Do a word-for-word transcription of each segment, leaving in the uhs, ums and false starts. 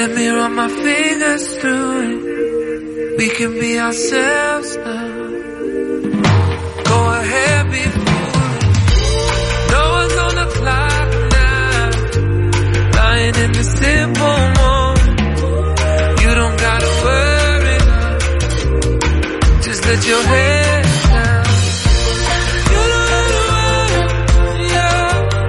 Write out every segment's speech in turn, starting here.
Let me run my fingers through it. We can be ourselves now. Go ahead, be foolish. No one's on the clock now. Lying in the simple moment. You don't gotta worry now. Just let your head down. You don't have to worry, yeah.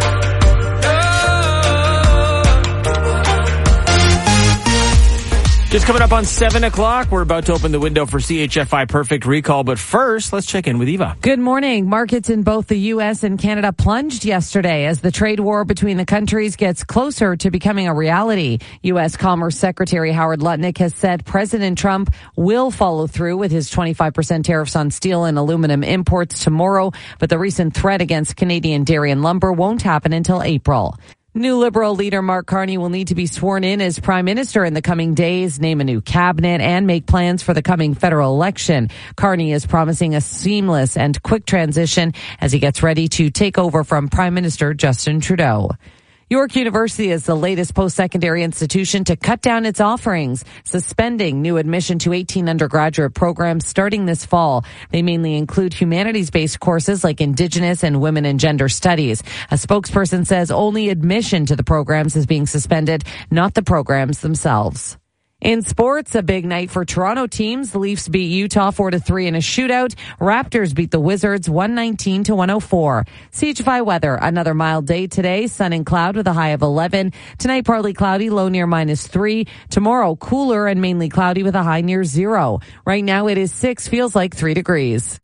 Just coming up on seven o'clock, we're about to open the window for C H F I Perfect Recall. But first, let's check in with Eva. Good morning. Markets in both the U S and Canada plunged yesterday as the trade war between the countries gets closer to becoming a reality. U S Commerce Secretary Howard Lutnick has said President Trump will follow through with his twenty-five percent tariffs on steel and aluminum imports tomorrow, but the recent threat against Canadian dairy and lumber won't happen until April. New Liberal leader Mark Carney will need to be sworn in as Prime Minister in the coming days, name a new cabinet, and make plans for the coming federal election. Carney is promising a seamless and quick transition as he gets ready to take over from Prime Minister Justin Trudeau. York University is the latest post-secondary institution to cut down its offerings, suspending new admission to eighteen undergraduate programs starting this fall. They mainly include humanities-based courses like Indigenous and Women and Gender Studies. A spokesperson says only admission to the programs is being suspended, not the programs themselves. In sports, a big night for Toronto teams. The Leafs beat Utah four to three in a shootout. Raptors beat the Wizards one nineteen to one oh four. C H F I weather, another mild day today. Sun and cloud with a high of eleven. Tonight, partly cloudy, low near minus three. Tomorrow, cooler and mainly cloudy with a high near zero. Right now, it is six, feels like three degrees.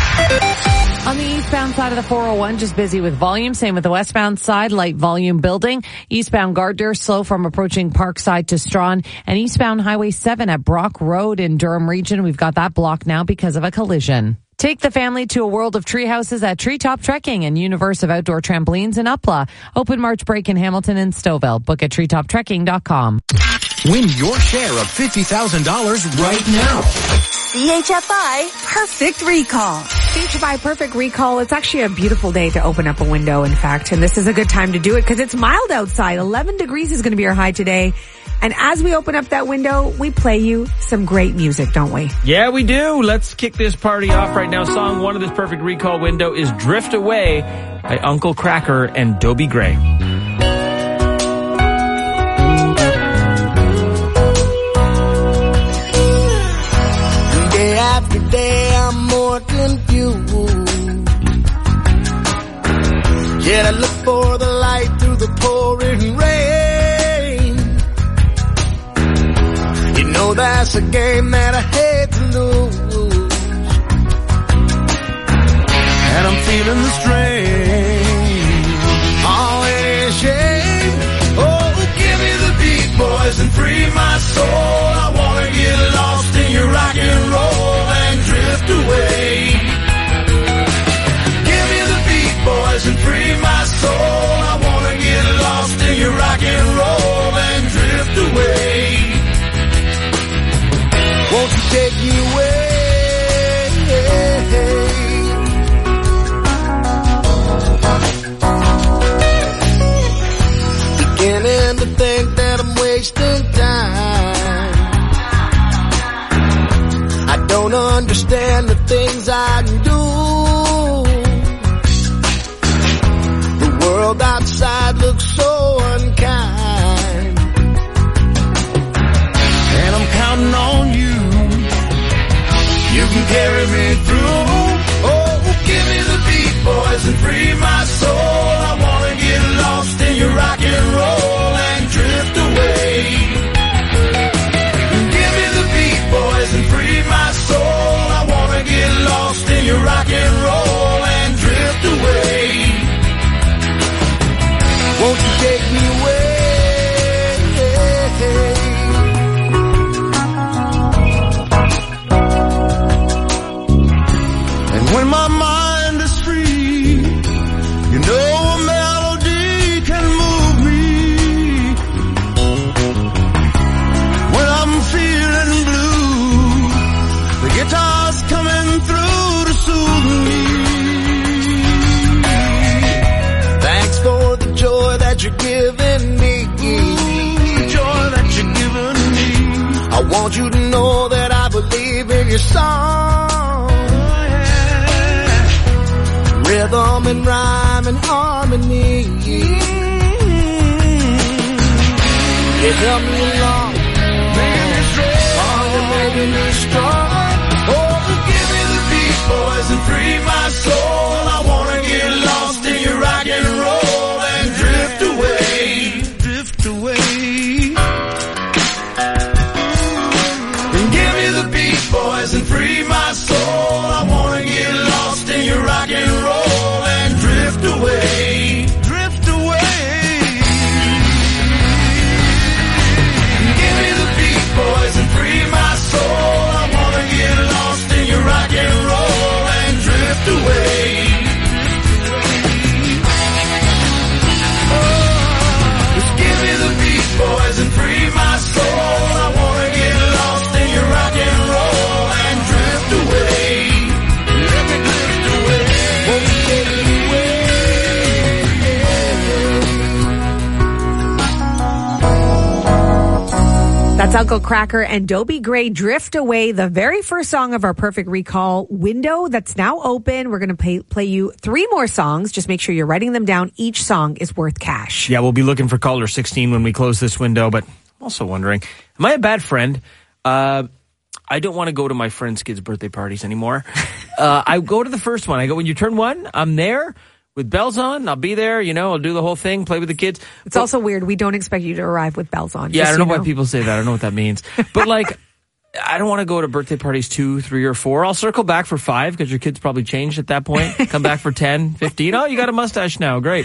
On the eastbound side of the four oh one, just busy with volume. Same with the westbound side, light volume building. Eastbound Gardner, slow from approaching Parkside to Strawn. And eastbound Highway seven at Brock Road in Durham region. We've got that blocked now because of a collision. Take the family to a world of tree houses at Treetop Trekking and Universe of Outdoor Trampolines in Upla. Open March break in Hamilton and Stouffville. Book at treetop trekking dot com. Win your share of fifty thousand dollars right now. C H F I Perfect Recall. C H F I Perfect Recall. It's actually a beautiful day to open up a window, in fact, and this is a good time to do it because it's mild outside. eleven degrees is going to be our high today. And as we open up that window, we play you some great music, don't we? Yeah, we do. Let's kick this party off right now. Song one of this Perfect Recall window is Drift Away by Uncle Kracker and Dobie Gray. Day after day, I'm more confused. Yet I look for the light through the pouring rain. You know that's a game that I hate to lose. And I'm feeling the strain. Oh, it is shame. Oh, give me the beat, boys, and free my soul. I wanna get lost in your rock and roll and drift away. Give me the beat, boys, and free my soul. I wanna get lost in your rock and roll and drift away. Won't you take me away? Beginning to think that I'm wasting time. I don't understand the things I do. The world outside looks so unkind. And I'm counting on you. You can carry me through. Oh, give me the beat, boys, and free my soul. I wanna get lost in your rock and roll and drift away. Give me the beat, boys, and free my soul. I wanna get lost in your rock and roll and drift away. Won't you take me away? want you to know that I believe in your song. Rhythm and rhyme and harmony. It helped me along, making me strong. Oh, you're making me strong. Oh, give me the beat, boys, and free my soul. I wanna get lost in your rock and roll and drift away, drift away. And give me the beat, boys, and free my soul. I wanna get lost in your rock and roll and drift away, drift away. Give me the beat, boys, and free my soul. I wanna get lost in your rock and roll and drift away. Just give me the beat, boys, and free my soul. I wanna get lost in your rock and roll and drift away. Let me drift away. Won't you take me away? That's Uncle Cracker and Dobie Gray, Drift Away, the very first song of our Perfect Recall window that's now open. We're going to play, play you three more songs. Just make sure you're writing them down. Each song is worth cash. Yeah, we'll be looking for caller sixteen when we close this window, but I'm also wondering, am I a bad friend? Uh, I don't want to go to my friends' kids' birthday parties anymore. uh, I go to the first one. I go, when you turn one, I'm there with bells on. I'll be there, you know, I'll do the whole thing, play with the kids. It's but, also weird. We don't expect you to arrive with bells on. Yeah, I don't know, know why people say that. I don't know what that means. But like, I don't want to go to birthday parties two, three, or four. I'll circle back for five because your kids probably changed at that point. Come back for ten, fifteen. Oh, you got a mustache now. Great.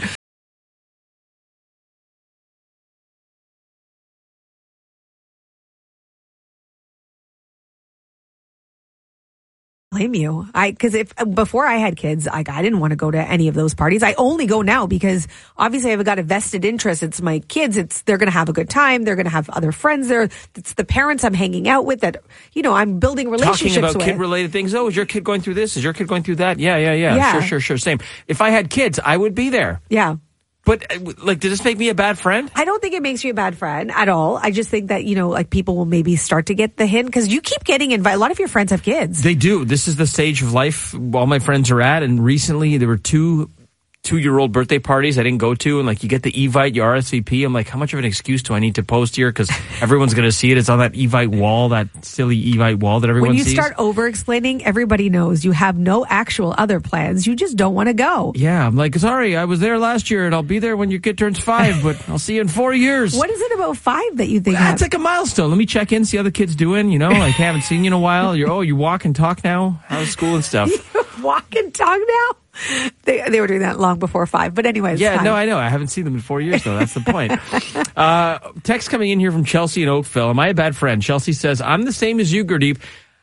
Blame you. I, cause if, before I had kids, like, I didn't want to go to any of those parties. I only go now because obviously I've got a vested interest. It's my kids. It's, they're going to have a good time. They're going to have other friends there. It's the parents I'm hanging out with that, you know, I'm building relationships Talking about with. kid related things. Oh, is your kid going through this? Is your kid going through that? Yeah, yeah, yeah. Yeah. Sure, sure, sure. Same. If I had kids, I would be there. Yeah. But, like, did this make me a bad friend? I don't think it makes you a bad friend at all. I just think that, you know, like people will maybe start to get the hint because you keep getting invited. A lot of your friends have kids. They do. This is the stage of life all my friends are at. And recently there were two two-year-old birthday parties I didn't go to. And like you get the Evite, you R S V P. I'm like, how much of an excuse do I need to post here? Because everyone's going to see it. It's on that Evite wall, that silly Evite wall that everyone sees. When you sees. start over-explaining, everybody knows you have no actual other plans. You just don't want to go. Yeah, I'm like, sorry, I was there last year and I'll be there when your kid turns five, but I'll see you in four years. What is it about five that you think? That's like a milestone. Let me check in, see how the kid's doing. You know, like haven't seen you in a while. You're, oh, you walk and talk now? How's school and stuff? Walk and talk now? They they were doing that long before five. But anyways. Yeah, fine. no, I know. I haven't seen them in four years, though. That's the point. uh, text coming in here from Chelsea in Oakville. Am I a bad friend? Chelsea says, I'm the same as you, Gurdeep.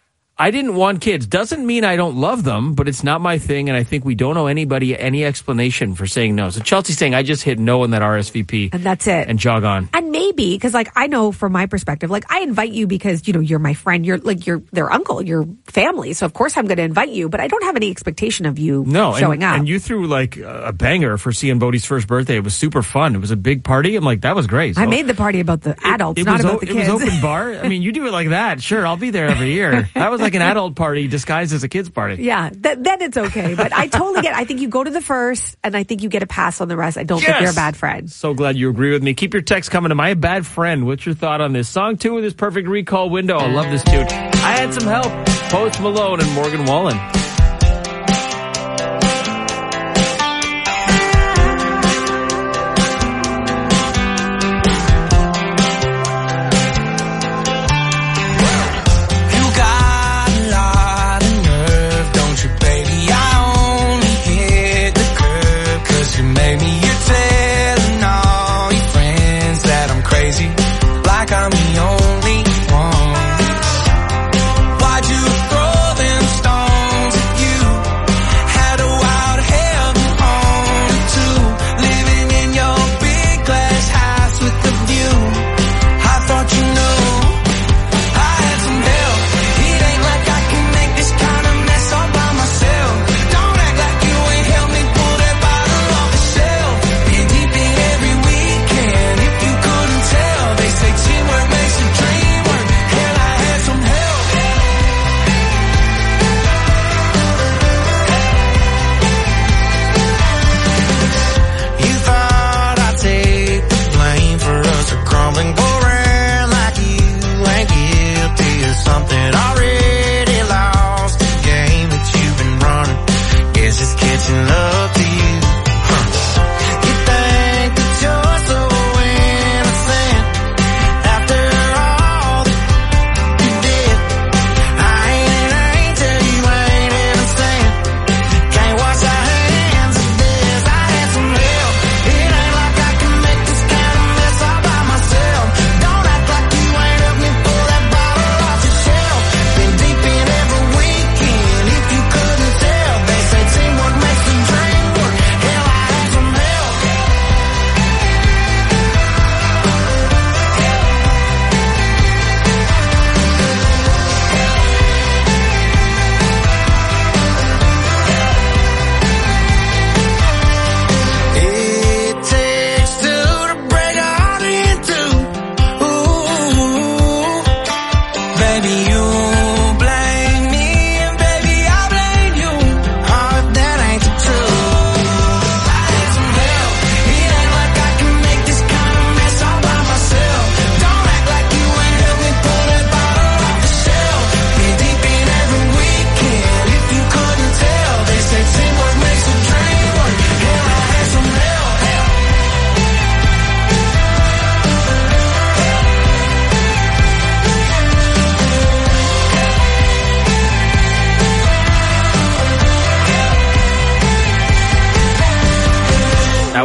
I didn't want kids. Doesn't mean I don't love them, but it's not my thing, and I think we don't owe anybody any explanation for saying no. So Chelsea's saying, I just hit no on that R S V P. And that's it. And jog on. And maybe, because like I know from my perspective, like I invite you because, you know, you're my friend, you're like you're their uncle, you're family. So of course I'm going to invite you, but I don't have any expectation of you no, showing and, up. And you threw like a banger for seeing Bodhi's first birthday. It was super fun. It was a big party. I'm like, that was great. So I made the party about the adults, it, it not was, about the kids. It was open bar. I mean, you do it like that. Sure, I'll be there every year. That was like an adult party disguised as a kid's party. Yeah, th- then it's okay. But I totally get it. I think you go to the first, and I think you get a pass on the rest. I don't Yes! think you're a bad friend. So glad you agree with me. Keep your text coming. Am I a bad friend? What's your thought on this? Song two of this Perfect Recall window. I love this tune. I had some help. Post Malone and Morgan Wallen. Why'd you throw them stones?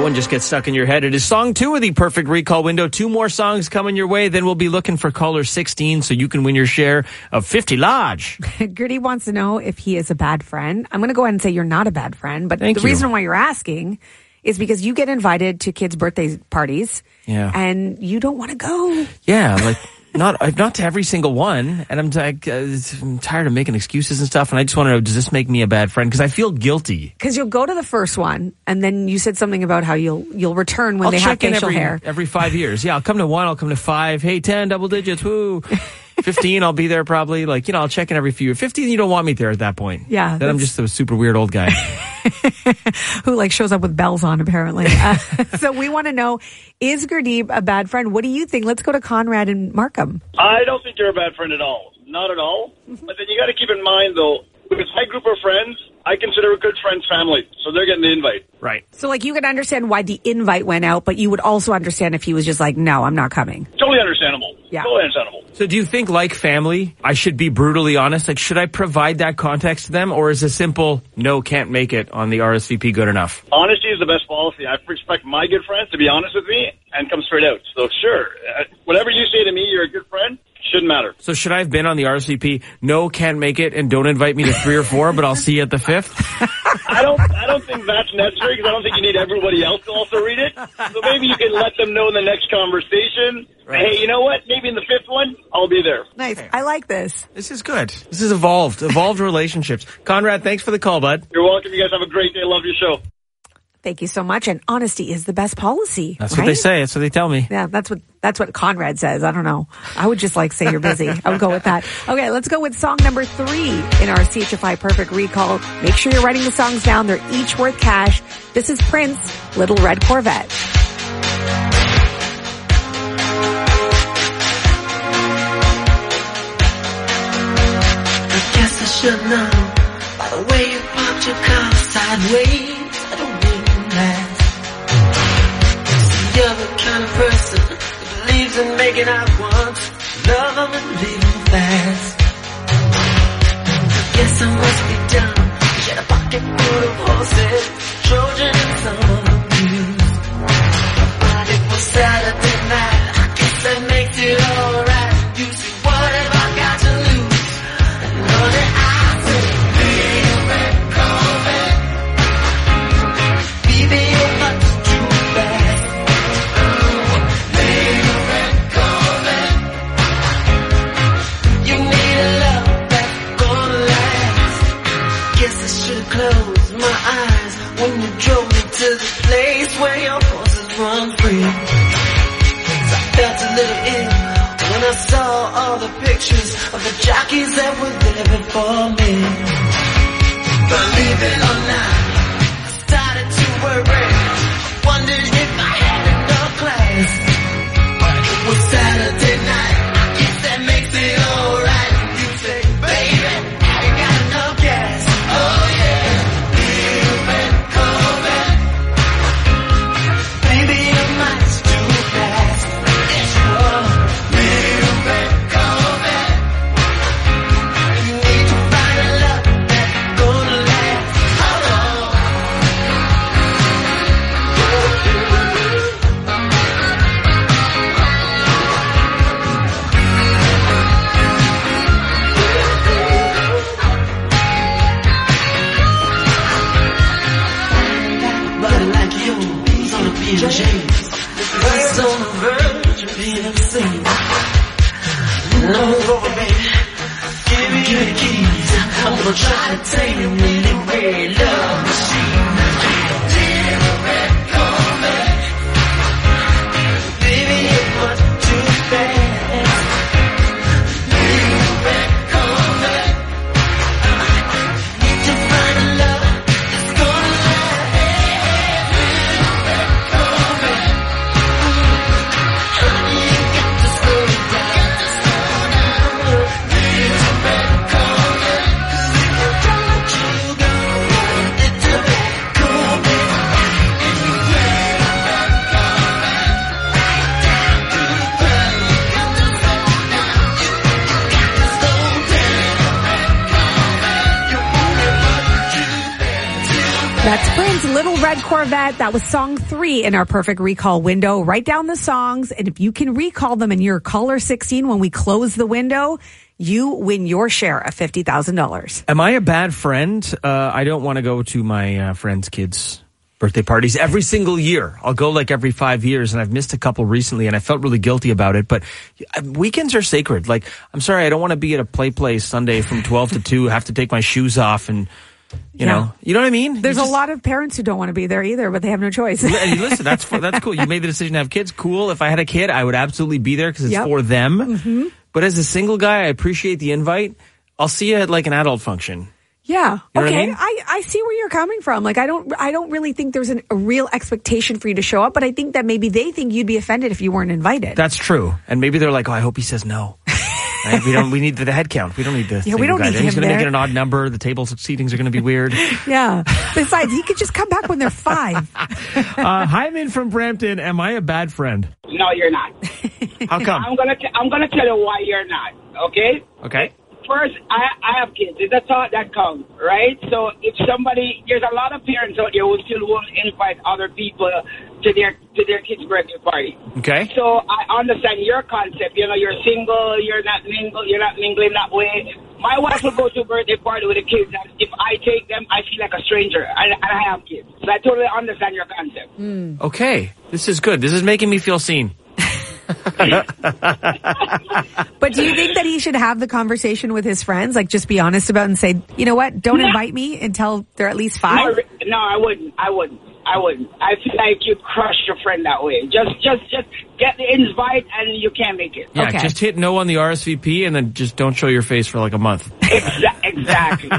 one just gets stuck in your head. It is song two of the Perfect Recall window. Two more songs coming your way. Then we'll be looking for caller sixteen so you can win your share of fifty large. Gertie wants to know if he is a bad friend. I'm going to go ahead and say you're not a bad friend. But Thank the you. reason why you're asking is because you get invited to kids' birthday parties. Yeah. And you don't want to go. Yeah, like not not to every single one. And I'm, like, uh, I'm tired of making excuses and stuff. And I just want to know, does this make me a bad friend? Because I feel guilty. Because you'll go to the first one, and then you said something about how you'll you'll return when I'll they have check in facial every, hair. every five years. Yeah, I'll come to one, I'll come to five. Hey, ten, double digits, woo. fifteen, I'll be there probably. Like, you know, I'll check in every few. fifteen, you don't want me there at that point. Yeah, Then I'm that's- just a super weird old guy. Who like shows up with bells on, apparently. Uh, so we want to know, is Gurdeep a bad friend? What do you think? Let's go to Conrad and Markham. I don't think you're a bad friend at all. Not at all. But then you got to keep in mind, though, with my group of friends, I consider a good friend's family. So they're getting the invite. Right. So like you could understand why the invite went out, but you would also understand if he was just like, no, I'm not coming. Totally understandable. Yeah. Totally understandable. So do you think, like family, I should be brutally honest? Like, should I provide that context to them? Or is a simple, no, can't make it on the R S V P good enough? Honesty is the best policy. I expect my good friends to be honest with me and come straight out. So sure, uh, whatever you say to me, you're a good friend, shouldn't matter. So should I have been on the R S V P, no, can't make it, and don't invite me to three or four, but I'll see you at the fifth? I don't I don't think that's necessary because I don't think you need everybody else to also read it. So maybe you can let them know in the next conversation, Right. hey, you know what? Maybe in the fifth one, I'll be there. Nice. I like this. This is good. This is evolved. Evolved relationships. Conrad, thanks for the call, bud. You're welcome. You guys have a great day. Love your show. Thank you so much. And honesty is the best policy. That's right? what they say. That's what they tell me. Yeah, that's what that's what Conrad says. I don't know. I would just like say you're busy. I would go with that. Okay, let's go with song number three in our C H F I Perfect Recall. Make sure you're writing the songs down. They're each worth cash. This is Prince, Little Red Corvette. I guess I should know by the way you parked your car sideways. I don't mean that. See, you're the kind of person who believes in making out once, love them and leave them fast. I guess I must be dumb. She had a pocket full of horses, Trojan and some of them used. But it was Saturday night. I guess that makes it alright. You see, what have I got to lose? Know that I said, little red Corvette. Baby, you're much too fast. Little red Corvette. You need a love that's gonna last. Guess I should've closed my eyes when you drove me to the place where your horses run free. 'Cause I felt a little ill when I saw all the pictures of the jockeys that were there before me. Believe it or not, I started to worry. I wondered if I had enough class. But it was Saturday night. I guess that makes it alright. You say, baby, I ain't got enough gas. Oh yeah, little red Corvette. Baby, you're much too fast. It's your little red Corvette. You need to find a love that's gonna last. Hold on. Body like yours on a P and J. It's on the verge of being obscene. No, over, baby. Give me the keys. I'm gonna try to tame your really red love machine. Little red Corvette. Baby, you're much too fast. Little red Corvette. Need to find a love that's gonna last. Little red Corvette. Honey, you got to slow it down. Little red Corvette. 'Cause if you don't, you go. It That's Prince, Little Red Corvette. That was song three in our perfect recall window. Write down the songs, and if you can recall them in your caller sixteen when we close the window, you win your share of fifty thousand dollars. Am I a bad friend? Uh, I don't want to go to my uh, friends' kids' birthday parties every single year. I'll go like every five years, and I've missed a couple recently, and I felt really guilty about it. But weekends are sacred. Like, I'm sorry, I don't want to be at a play place Sunday from twelve to two, have to take my shoes off and... You Yeah. know, you know what I mean? There's You a just- lot of parents who don't want to be there either, but they have no choice. Yeah, and listen, that's that's cool. You made the decision to have kids. Cool. If I had a kid, I would absolutely be there because it's Yep. for them. Mm-hmm. But as a single guy, I appreciate the invite. I'll see you at like an adult function. Yeah. You know what I okay. mean? I, I see where you're coming from. Like, I don't, I don't really think there's an, a real expectation for you to show up, but I think that maybe they think you'd be offended if you weren't invited. That's true. And maybe they're like, oh, I hope he says no. Right? We don't. We need the, the head count. We don't need the. Yeah, we single don't guy. need He's him going to make there. it an odd number. The table seatings are going to be weird. Yeah. Besides, he could just come back when they're five. uh, Hyman from Brampton. Am I a bad friend? No, you're not. How come? I'm gonna t- I'm gonna tell you why you're not. Okay. Okay. First, I I have kids. It's a thought that counts, right? So if somebody, there's a lot of parents out there who still won't invite other people to their to their kids' birthday party. Okay. So I understand your concept. You know, you're single, you're not mingle, you're not mingling that way. My wife will go to a birthday party with the kids, and if I take them, I feel like a stranger, and, and I have kids. So I totally understand your concept. Okay. This is good. This is making me feel seen. But do you think that he should have the conversation with his friends? Like, just be honest about it and say, you know what? Don't invite me until they're at least five. No, no, I wouldn't. I wouldn't. I wouldn't. I feel like you'd crush your friend that way. Just, just, just get the invite, and you can't make it. Yeah. Okay. Just hit no on the R S V P, and then just don't show your face for like a month. Exa- exactly.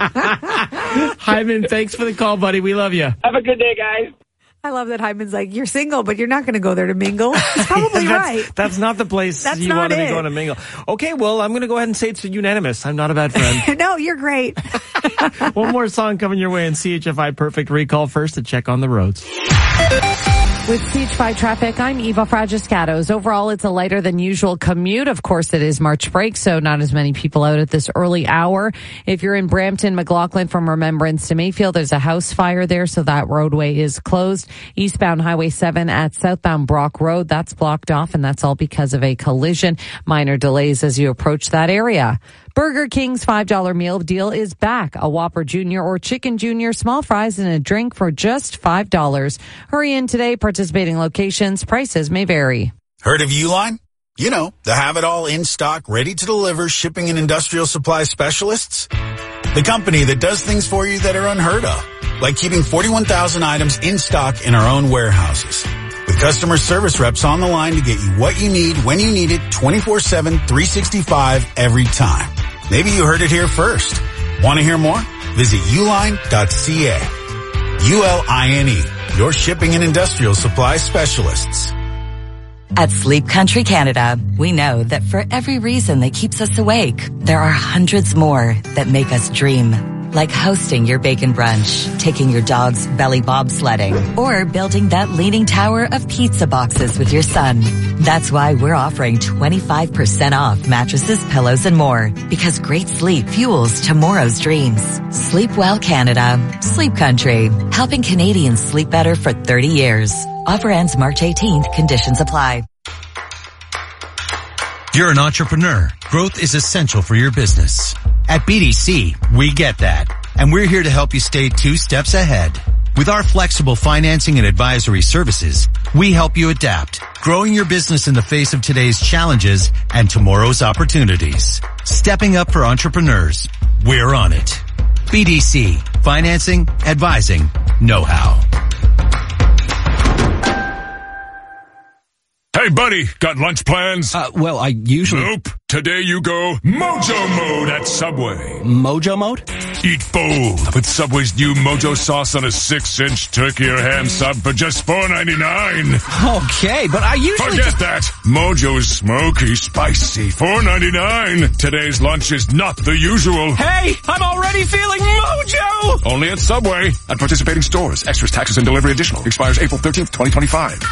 Hyman, thanks for the call, buddy. We love you. Have a good day, guys. I love that Hyman's like, you're single, but you're not going to go there to mingle. He's probably that's, right. That's not the place That's you not want to be it. going to mingle. Okay, well, I'm going to go ahead and say it's unanimous. I'm not a bad friend. No, you're great. One more song coming your way in C H F I Perfect Recall. First to check on the roads. With C H five traffic, I'm Eva Fragiscatos. Overall, it's a lighter than usual commute. Of course, it is March break, so not as many people out at this early hour. If you're in Brampton, McLaughlin from Remembrance to Mayfield, there's a house fire there, so that roadway is closed. Eastbound Highway seven at southbound Brock Road, that's blocked off, and that's all because of a collision. Minor delays as you approach that area. Burger King's five dollar meal deal is back. A Whopper Junior or Chicken Junior, small fries and a drink for just five dollars. Hurry in today. Participating locations. Prices may vary. Heard of Uline? You know, the have-it-all in-stock, ready-to-deliver shipping and industrial supply specialists. The company that does things for you that are unheard of, like keeping forty-one thousand items in stock in our own warehouses. With customer service reps on the line to get you what you need, when you need it, twenty-four seven, three sixty-five, every time. Maybe you heard it here first. Want to hear more? Visit uline dot c a. U L I N E, your shipping and industrial supply specialists. At Sleep Country Canada, we know that for every reason that keeps us awake, there are hundreds more that make us dream. Like hosting your bacon brunch, taking your dog's belly bobsledding, or building that leaning tower of pizza boxes with your son. That's why we're offering twenty-five percent off mattresses, pillows, and more. Because great sleep fuels tomorrow's dreams. Sleep well, Canada. Sleep Country. Helping Canadians sleep better for thirty years. Offer ends March eighteenth. Conditions apply. You're an entrepreneur. Growth is essential for your business. At B D C, we get that. And we're here to help you stay two steps ahead. With our flexible financing and advisory services, we help you adapt, growing your business in the face of today's challenges and tomorrow's opportunities. Stepping up for entrepreneurs. We're on it. B D C. Financing, advising, know-how. Hey, buddy, got lunch plans? Uh, well, I usually... Nope. Today you go Mojo Mode at Subway. Mojo Mode? Eat full with Subway's new Mojo sauce on a six-inch turkey or ham sub for just four ninety-nine. Okay, but I usually... Forget just... that. Mojo's smoky, spicy, four ninety-nine. Today's lunch is not the usual. Hey, I'm already feeling Mojo! Only at Subway. At participating stores. Extras, taxes, and delivery additional. Expires April thirteenth, twenty twenty-five.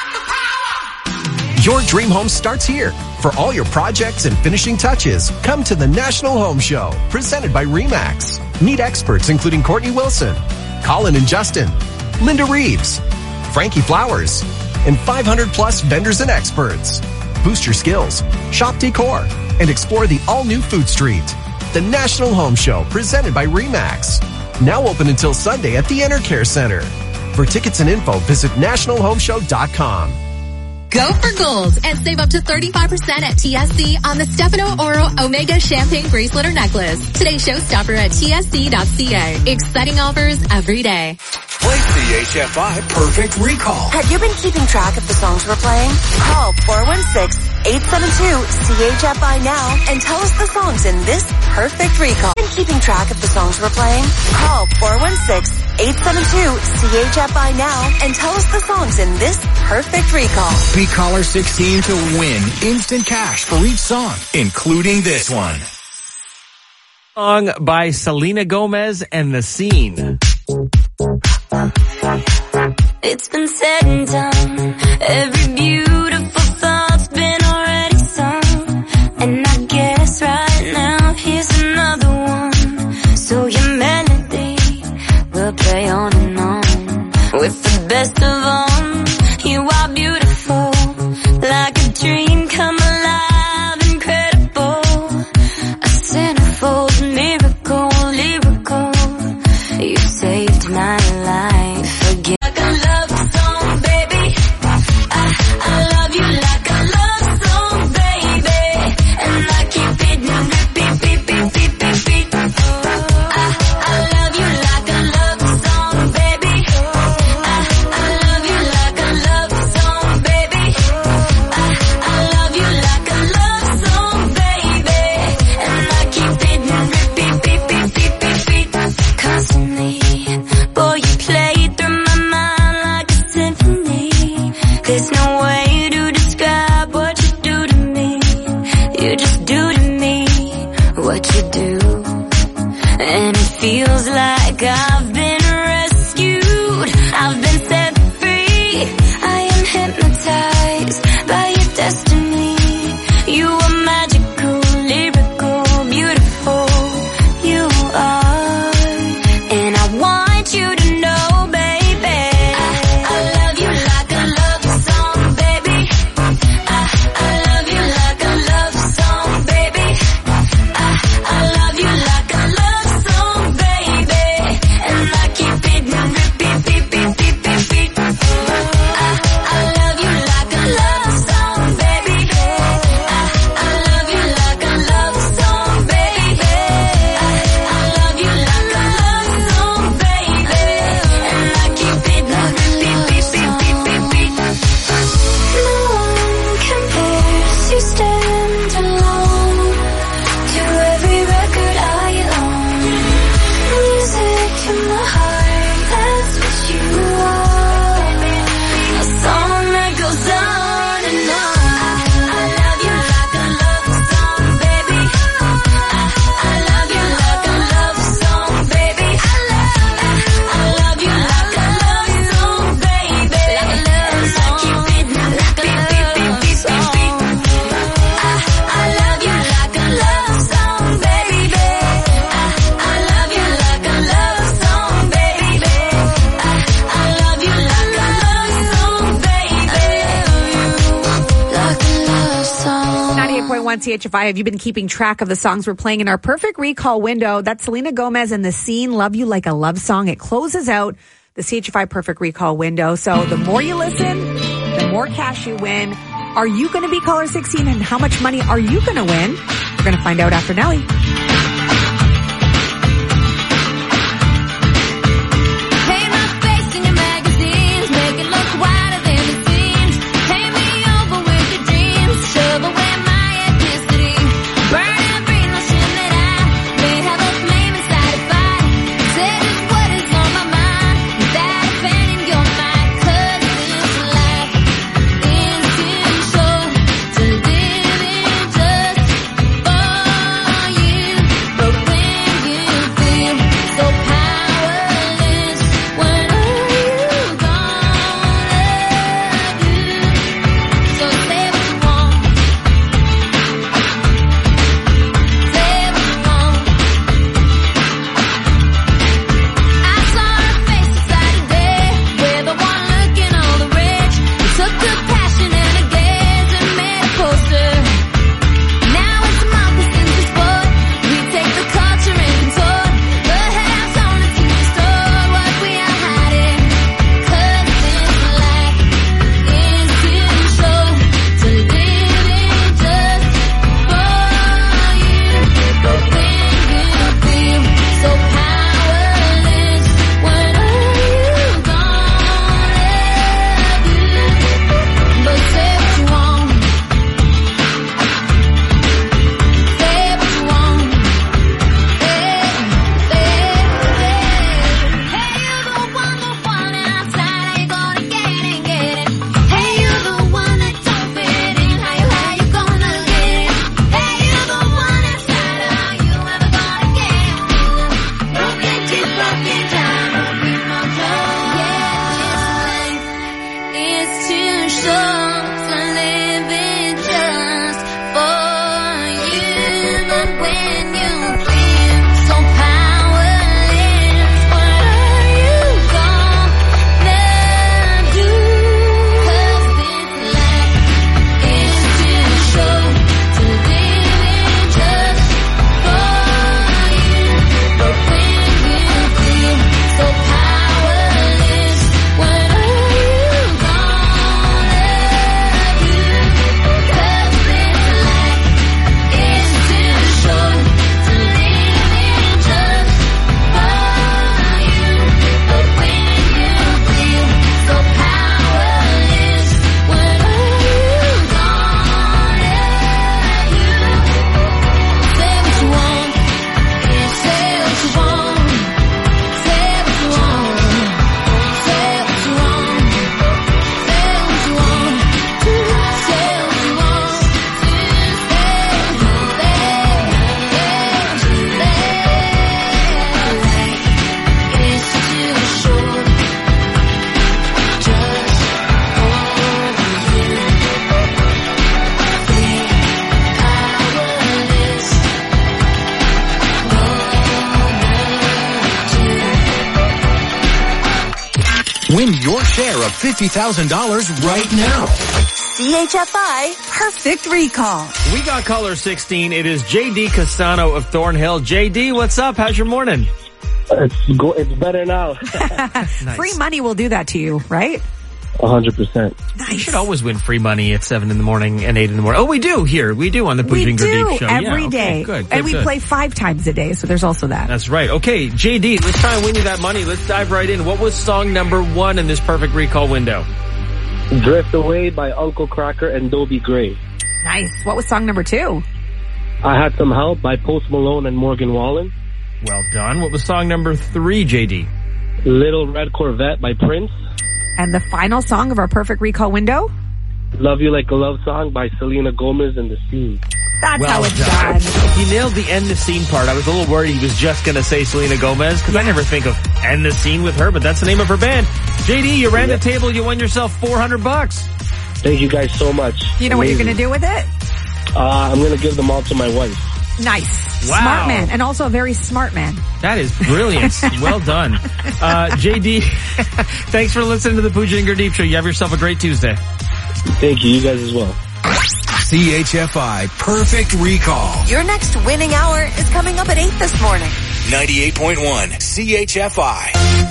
Your dream home starts here. For all your projects and finishing touches, come to the National Home Show, presented by RE/MAX. Meet experts including Courtney Wilson. Colin and Justin, Linda Reeves, Frankie Flowers, and five hundred plus vendors and experts. Boost your skills, shop decor, and explore the all-new Food Street. The National Home Show, presented by RE/MAX. Now open until Sunday at the Intercare Center. For tickets and info, visit national home show dot com. Go for gold and save up to thirty-five percent at T S C on the Stefano Oro Omega Champagne Bracelet or Necklace. Today's showstopper at T S C dot C A. Exciting offers every day. Play C H F I Perfect Recall. Have you been keeping track of the songs we're playing? Call four one six, eight seven two, C H F I now and tell us the songs in this Perfect Recall. Been keeping track of the songs we're playing? Call four one six, eight seven two, C H F I now and tell us the songs in this Perfect Recall. Be caller sixteen to win instant cash for each song, including this one. Song by Selena Gomez and The Scene. It's been said and done. Every beautiful thought's been already sung. And I guess right now here's another one. So your melody will play on and on. With the best of them, you are beautiful. Like a dream come alive, incredible. A centerfold miracle, lyrical. You saved my life. Forget like a love song, baby. I, I love you like a love song, baby. And I keep it on repeat, beat, beat, beat, beat, beat. I, I love you like a love song, baby. I, I love you like a love song, baby. I, I love you like a love song, baby. And I keep it on repeat, beat, beat, beat, beat, beat. Constantly. Boy, you play through my mind like a symphony. There's no way to describe what you do to me. You just do to me what you do. And it feels like I've been rescued. I've been set free. I am hypnotized by your destiny. You are magical, lyrical, beautiful. You are. And I want you to know, baby, I, I love you like a love song, baby. I, I love you like a love song, baby. I, I love you like a love song, baby. And I keep it on repeat, beat, beat, beat, beat, beat. I, I love you like a love song, baby. I, I love you like a love song, baby. I, I love you like a love song, baby. And I keep it on repeat, beat, beat, beat, beat, beat. No one compares, you stand alone to every record I own. Music in my heart, that's what you are. A song that goes on and on. I love you like a love song, baby. I, I love you like a love song, baby. I love, I love you like a love song, baby. Like a love song. I keep it like a love song. I, I love you like a love song, baby. I, I love you like a love song, baby. I, I love you like a love song, baby. Like a love song. ninety-eight point one C H F I. Have you been keeping track of the songs we're playing in our Perfect Recall window? That's Selena Gomez and The Scene, Love You Like a Love Song. It closes out the C H F I Perfect Recall window. So the more you listen, the more cash you win. Are you going to be caller sixteen, and how much money are you going to win? We're going to find out after Nelly. Paint my face in your magazines, make it look wider than it seems. Paint me over with your dreams, shove away my ethnicity. Burn every notion that I may have a flame inside a fire. Say just what is on my mind, without offending your mind. 'Cause this life is too short to live in just for you. Win your share of fifty thousand dollars right now. C H F I Perfect Recall. We got caller sixteen. It is J D Castano of Thornhill. J D, what's up? How's your morning? It's go- it's better now. Nice. Free money will do that to you, right? A hundred percent. You should always win free money at seven in the morning and eight in the morning. Oh, we do here. We do on the We Poojinger do Deep Show. every yeah, day. Okay, good, good, and we good. play five times a day, so there's also that. That's right. Okay, J D, let's try and win you that money. Let's dive right in. What was song number one in this perfect recall window? Drift Away by Uncle Cracker and Dobie Gray. Nice. What was song number two? I Had Some Help by Post Malone and Morgan Wallen. Well done. What was song number three, J D? Little Red Corvette by Prince. And the final song of our perfect recall window? Love You Like a Love Song by Selena Gomez and The Scene. That's well how it's done. done. He nailed the end the scene part. I was a little worried he was just going to say Selena Gomez because I never think of end the scene with her, but that's the name of her band. J D, you ran Yeah. the table. You won yourself four hundred bucks. Thank you guys so much. You know what you're going to do with it? Uh, I'm going to give them all to my wife. Nice. Wow. Smart man. And also a very smart man. That is brilliant. Well done. Uh, J D, thanks for listening to the Poojinger Deep Show. You have yourself a great Tuesday. Thank you. You guys as well. C H F I Perfect Recall. Your next winning hour is coming up at eight this morning. ninety-eight point one C H F I.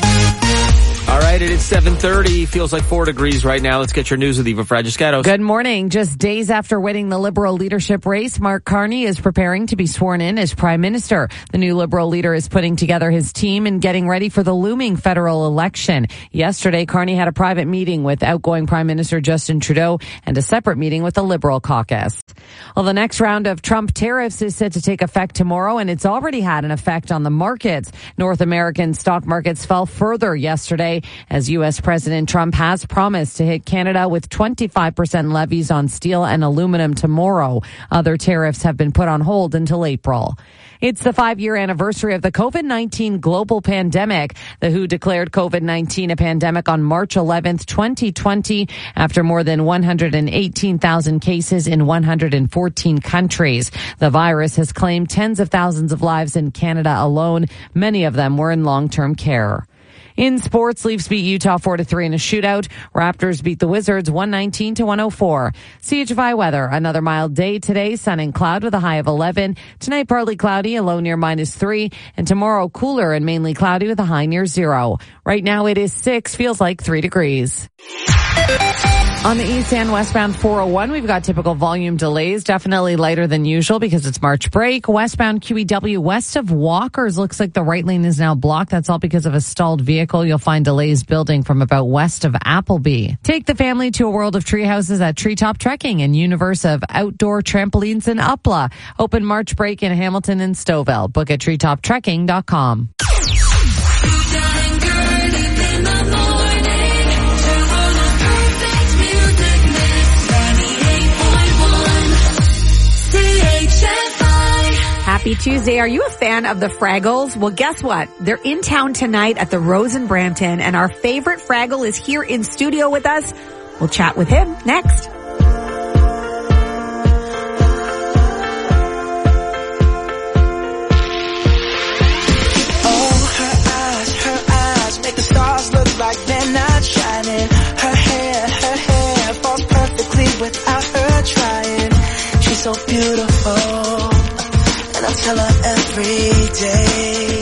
All right, it is seven thirty. Feels like four degrees right now. Let's get your news with Eva Fragiscatos. Good morning. Just days after winning the Liberal leadership race, Mark Carney is preparing to be sworn in as Prime Minister. The new Liberal leader is putting together his team and getting ready for the looming federal election. Yesterday, Carney had a private meeting with outgoing Prime Minister Justin Trudeau and a separate meeting with the Liberal caucus. Well, the next round of Trump tariffs is set to take effect tomorrow, and it's already had an effect on the markets. North American stock markets fell further yesterday as U S President Trump has promised to hit Canada with twenty-five percent levies on steel and aluminum tomorrow. Other tariffs have been put on hold until April. It's the five-year anniversary of the COVID nineteen global pandemic. The W H O declared COVID nineteen a pandemic on March eleventh, twenty twenty, after more than one hundred eighteen thousand cases in one hundred fourteen countries. The virus has claimed tens of thousands of lives in Canada alone. Many of them were in long-term care. In sports, Leafs beat Utah four to three in a shootout. Raptors beat the Wizards one nineteen to one oh four. C H F I weather, another mild day today, sun and cloud with a high of eleven. Tonight, partly cloudy, a low near minus three. And tomorrow, cooler and mainly cloudy with a high near zero. Right now, it is six, feels like three degrees. On the east and westbound four oh one, we've got typical volume delays, definitely lighter than usual because it's March break. Westbound Q E W west of Walkers looks like the right lane is now blocked. That's all because of a stalled vehicle. You'll find delays building from about west of Appleby. Take the family to a world of tree houses at Treetop Trekking and Universe of Outdoor Trampolines in Upla. Open March break in Hamilton and Stouffville. Book at treetop trekking dot com. Happy Tuesday. Are you a fan of the Fraggles? Well, guess what? They're in town tonight at the Rose in Brampton, and our favorite Fraggle is here in studio with us. We'll chat with him next. Oh, her eyes, her eyes make the stars look like they're not shining. Her hair, her hair falls perfectly without her trying. She's so beautiful. I tell her every day.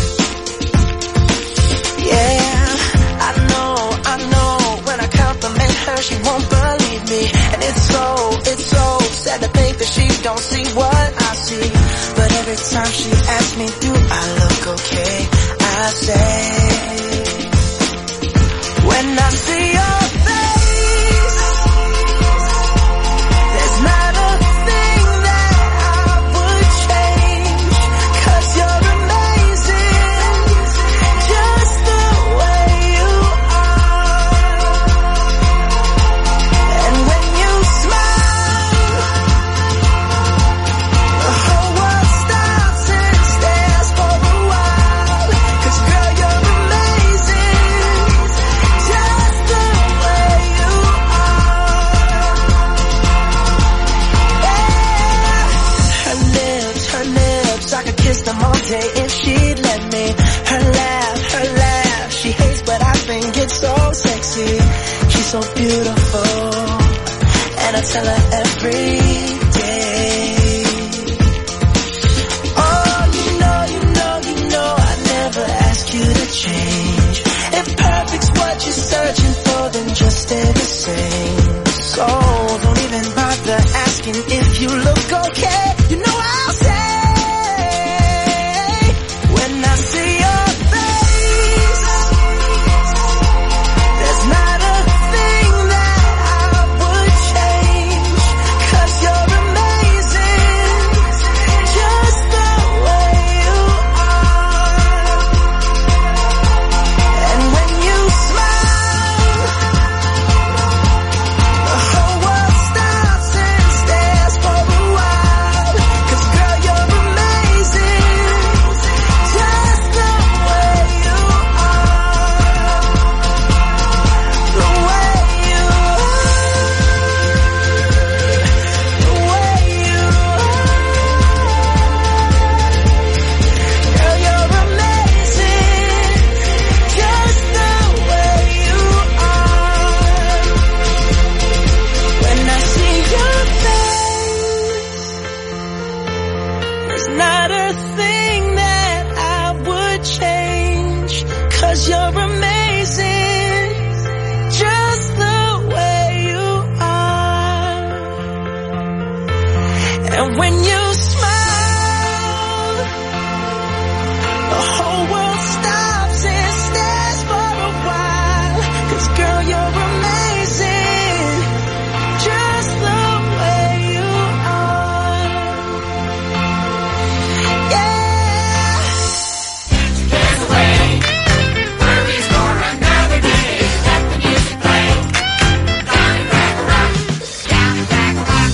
Yeah, I know, I know. When I compliment her, she won't believe me. And it's so, it's so sad to think that she don't see what I see. But every time she asks me, do I look okay? I say, when I see your face, there's not a thing that I would change. 'Cause you're amazing, just the way you are. And when you smile, the whole world stops and stares for a while. 'Cause girl, you're amazing, just the way you are. Yeah. Her lips, her lips, I could kiss them all day if she'd let me. Her laugh, her laugh, she hates but I think it's so tell her every day. Oh, you know, you know, you know I never ask you to change. If perfect's what you're searching for, then just stay the same. So don't even bother asking if you look okay. You know I'll say when I see your face, there's not a thing that I would change, 'cause you're amazing, just the way you are. And when you smile, the whole world stops and stares for a while. 'Cause girl, you're amazing, just the way you are. The way you are. The way you are. Girl, you're amazing, just the way you are. When I see your face, there's not a thing that I would change, 'cause you're amazing, just the way you are. And when you smile, the whole world stops and stares for a while. 'Cause girl, you're amazing, just the way you are. Yeah. There's a way. Worries for another day. Let the music play. Down at Fraggle Rock. Down at Fraggle Rock.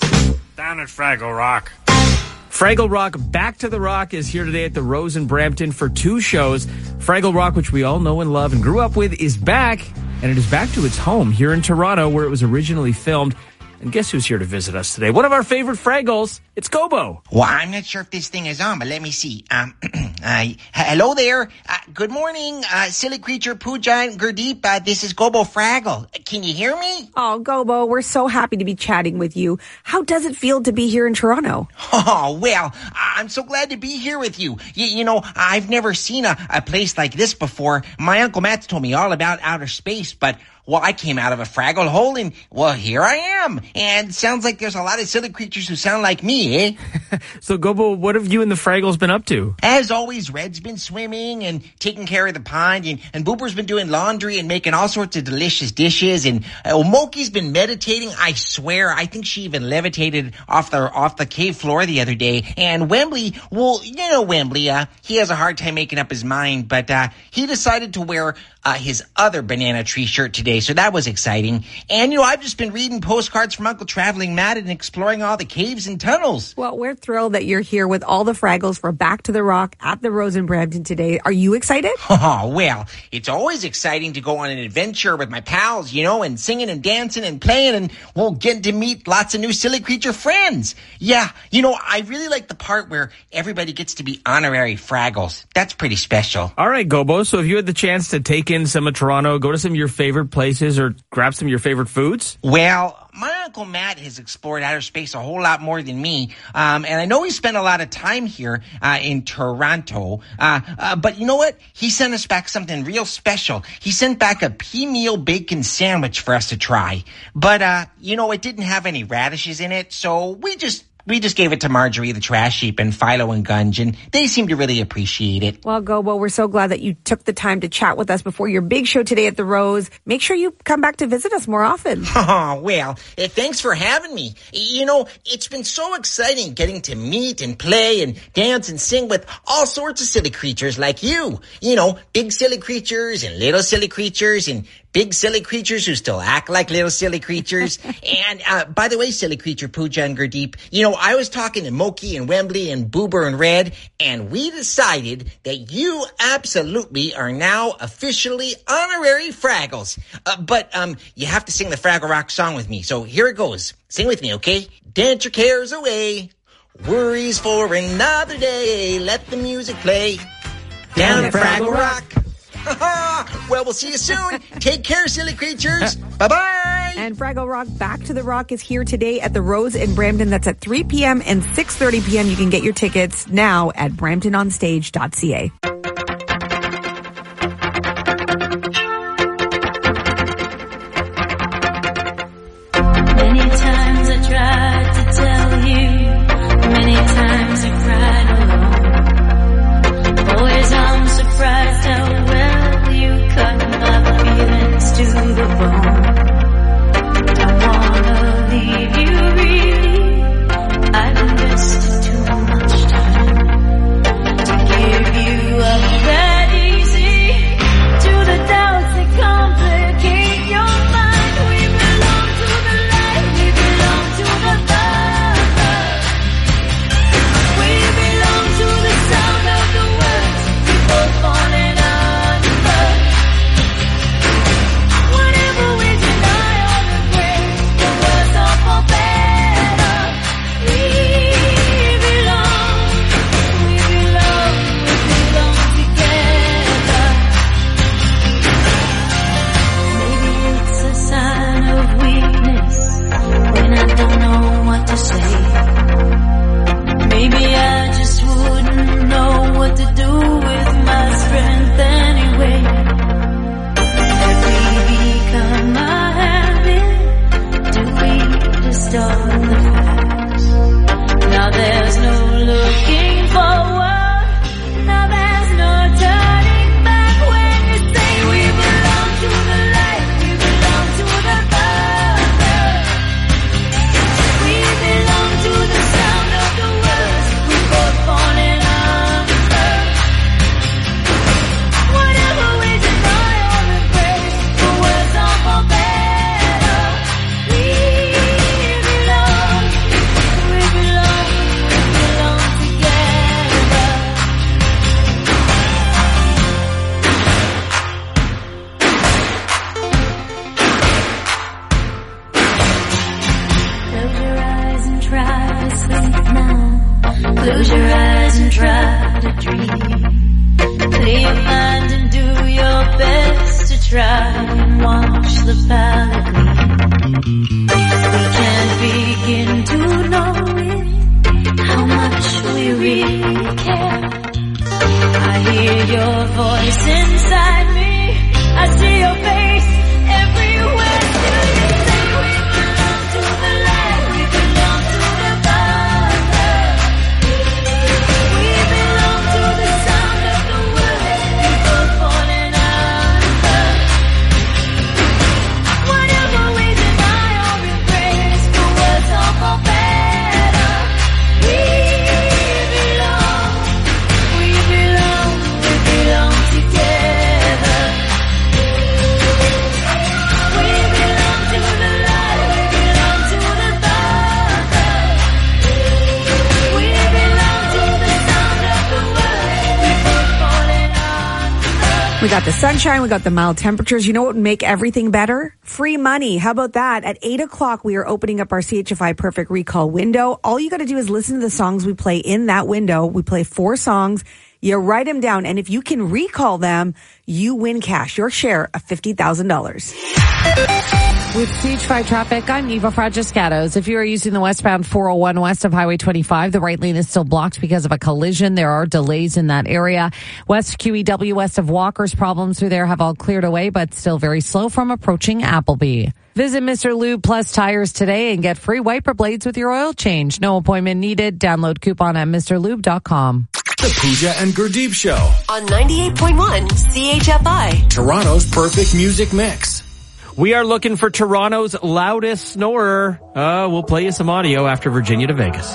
Down at Fraggle Rock. Fraggle Rock Back to the Rock is here today at the Rose in Brampton for two shows. Fraggle Rock, which we all know and love and grew up with, is back, and it is back to its home here in Toronto, where it was originally filmed. And guess who's here to visit us today? One of our favorite Fraggles. It's Gobo. Well, I'm not sure if this thing is on, but let me see. Um, uh, hello there. Uh, good morning, uh, silly creature Pooja and Gurdeep. Uh, this is Gobo Fraggle. Can you hear me? Oh, Gobo, we're so happy to be chatting with you. How does it feel to be here in Toronto? Oh, well, I'm so glad to be here with you. You, you know, I've never seen a, a place like this before. My Uncle Matt told me all about outer space, but well, I came out of a Fraggle hole and, well, here I am. And it sounds like there's a lot of silly creatures who sound like me, eh? So, Gobo, what have you and the Fraggles been up to? As always, Red's been swimming and taking care of the pond, and, and Boober's been doing laundry and making all sorts of delicious dishes, and uh, Moki's been meditating. I swear, I think she even levitated off the off the cave floor the other day. And Wembley, well, you know Wembley, uh, he has a hard time making up his mind, but uh, he decided to wear uh, his other banana tree shirt today, so that was exciting. And, you know, I've just been reading postcards from Uncle Traveling Matt and exploring all the caves and tunnels. Well, we're thrilled that you're here with all the Fraggles for Back to the Rock at the Rose in Brampton today. Are you excited? Oh, well, it's always exciting to go on an adventure with my pals, you know, and singing and dancing and playing, and we'll get to meet lots of new silly creature friends. Yeah, you know, I really like the part where everybody gets to be honorary Fraggles. That's pretty special. All right, Gobo, so if you had the chance to take in some of Toronto, go to some of your favorite places or grab some of your favorite foods? Well, my Uncle Matt has explored outer space a whole lot more than me, um, and I know he spent a lot of time here uh, in Toronto, uh, uh, but you know what? He sent us back something real special. He sent back a pea-meal bacon sandwich for us to try, but, uh, you know, it didn't have any radishes in it, so we just We just gave it to Marjorie, the trash heap, and Philo and Gunge, and they seem to really appreciate it. Well, Gobo, we're so glad that you took the time to chat with us before your big show today at the Rose. Make sure you come back to visit us more often. Oh, well, uh, thanks for having me. You know, it's been so exciting getting to meet and play and dance and sing with all sorts of silly creatures like you. You know, big silly creatures and little silly creatures and big silly creatures who still act like little silly creatures. And uh, by the way, silly creature Pooja and Gurdeep, you know, I was talking to Moki and Wembley and Boober and Red, and we decided that you absolutely are now officially honorary Fraggles. Uh, but um, you have to sing the Fraggle Rock song with me. So here it goes. Sing with me, okay? Dance your cares away. Worries for another day. Let the music play. Down at Fraggle Rock. Well, we'll see you soon. Take care, silly creatures. Bye-bye. And Fraggle Rock Back to the Rock is here today at the Rose in Brampton. That's at three p.m. and six thirty p.m. You can get your tickets now at brampton on stage dot c a. Many times I tried to tell you, many times I cried alone. Always I'm surprised how well you cut my feelings to the bone. Don't wanna leave you really, I've invested too much time to give you up that easy to the doubts that complicate your mind. We belong to the light, we belong to the fire. We belong to the sound of the words we both falling under. Whenever we deny or regret, the words are for better. We belong, we belong, we belong together. Maybe it's a sign of weakness when I don't know what to say. Maybe I just wouldn't know what to do with my strength anyway. Have we become a habit? Do we distort the facts? Now there's no looking forward. Now there's no turning back when you say we belong to the light, we belong to the fire. We belong to the sound of the words we both falling under. Whatever we deny or regret, the words are for better. We belong, we belong, we belong together. Close your eyes and try to sleep now. Close your eyes and try to dream. Clear your mind and do your best to try and watch the palette gleam. We can't begin to know it, how much we really care. I hear your voice inside me, I see your face everywhere. Still you say we belong to the light, we belong to the fire. We belong to the sound of the words we both falling under. Whatever we deny or embrace, the words are for better. We belong, we belong, we belong together. We belong to the light, we belong to the fire. We belong to the sound of the words we both falling under. We got the sunshine, we got the mild temperatures. You know what would make everything better? Free money. How about that? At eight o'clock, we are opening up our C H F I Perfect Recall window. All you got to do is listen to the songs we play in that window. We play four songs. You write them down, and if you can recall them, you win cash, your share of fifty thousand dollars. With C H five traffic, I'm Eva Fragiscatos. If you are using the westbound four oh one west of Highway twenty-five, the right lane is still blocked because of a collision. There are delays in that area. West Q E W west of Walker's, problems through there have all cleared away, but still very slow from approaching Appleby. Visit Mister Lube Plus Tires today and get free wiper blades with your oil change. No appointment needed. Download coupon at Mr Lube dot com. The Pooja and Gurdeep Show. On ninety-eight point one C H F I. Toronto's perfect music mix. We are looking for Toronto's loudest snorer. Uh, we'll play you some audio after Virginia to Vegas.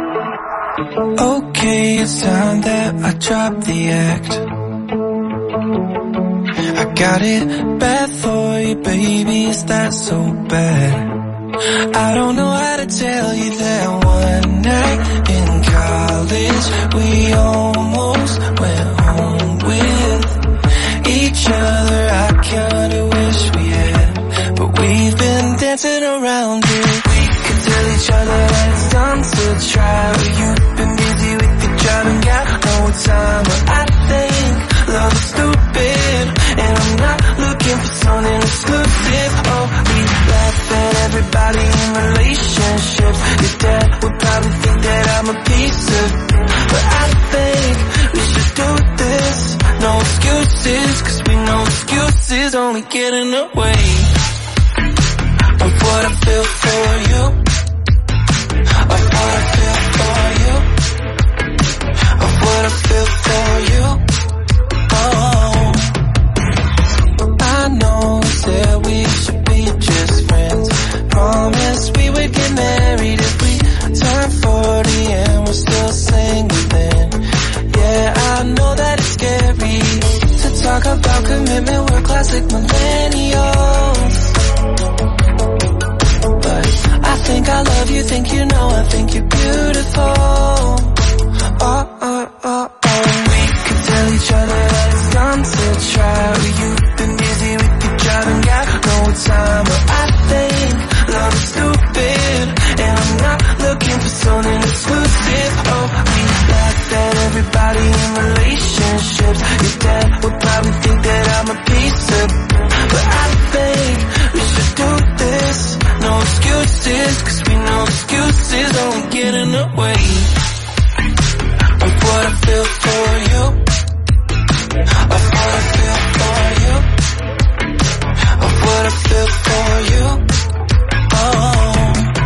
Okay, it's time that I drop the act. I got it bad for you, baby, is that so bad? I don't know how to tell you that one night in college we almost went home with each other. I kinda wish we had, but we've been dancing around it. We could tell each other that it's time to try. You've been busy with your job and got no time, but I think love is stupid, and I'm not looking for something exclusive. Oh, we laugh only get in the way of what I feel for you, of what I feel for you, of what I feel for you. Oh, I know that we should be just friends. Promised we would get married if we turn forty and we're still single then. Yeah, I know that it's scary to talk about commitment, we're classic millennials. But I think I love you, think you know, I think you're beautiful. Oh, oh, oh, oh. We could tell each other that it's time to try. You've been busy with your job and got no time. But I think love is stupid, and I'm not looking for something exclusive. Oh, we laughed at everybody in relationships. Your dad would probably think that I'm a piece of, but I think we should do this. No excuses, cause we know excuses only get in the way of what I feel for you, of what I feel for you, of what I feel for you. Oh,